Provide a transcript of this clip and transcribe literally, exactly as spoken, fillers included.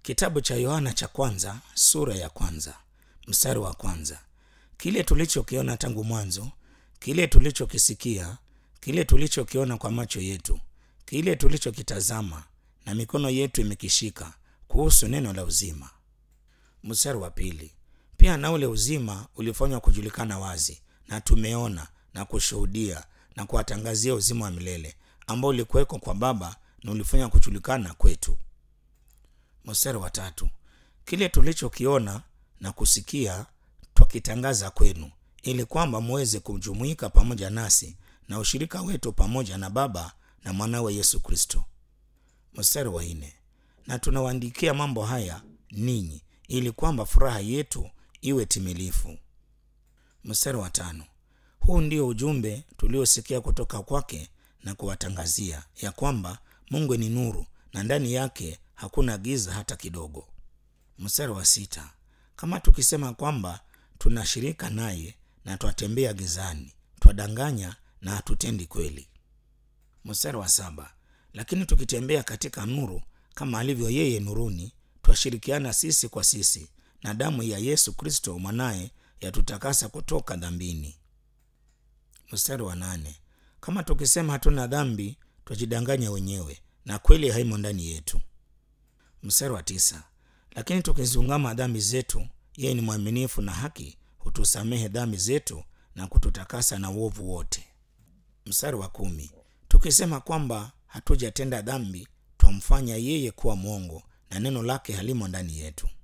Kitabu cha Yohana cha kwanza sura ya kwanza mstari wa kwanza. Kile tulichokiona tangu mwanzo, kile tulichokisikia, kile tulichokiona kwa macho yetu, kile tulichokitazama na mikono yetu imekishika kuhusu neno la uzima. Mstari wa pili. Pia na ule uzima ulifanywa kujulikana wazi, na tumeona na kushuhudia na kuwatangazia uzima wa milele ambao ulikuweko kwa Baba na ulifanywa kujulikana kwetu. Mstari wa tatu. Kile tulichokiona na kusikia twakitangaza kwenu, ili kwamba muweze kujumuika pamoja nasi na ushirika wetu pamoja na Baba na Mwanawe Yesu Kristo. Mstari wa nne. Na tunawaandikia mambo haya ninyi, ili kwamba furaha yetu iwe timilifu. Mstari wa tano. Huu ndio ujumbe tuliosikia kutoka kwake na kuwatangazia, ya kwamba Mungu ni nuru na ndani yake hakuna giza hata kidogo. Mstari wa sita. Kama tukisema kwamba tunashirika naye na twatembea gizani, twadanganya na hatutendi kweli. Mstari wa saba. Lakini tukitembea katika nuru kama alivyo yeye nuruni, twashirikiana sisi kwa sisi, na damu ya Yesu Kristo mwanaye yatutakasa kutoka dhambini. Mstari wa nane. Kama tukisema hatuna dhambi, twajidanganya wenyewe na kweli haimo ndani yetu. Mstari wa tisa. Lakini tukizungama dhambi zetu, yeye ni mwaminifu na haki, hutusamehe dhambi zetu na kututakasa na uovu wote. Mstari wa kumi. Tukisema kwamba hatujatenda dhambi, twamfanya yeye kuwa mwongo na neno lake halimo ndani yetu.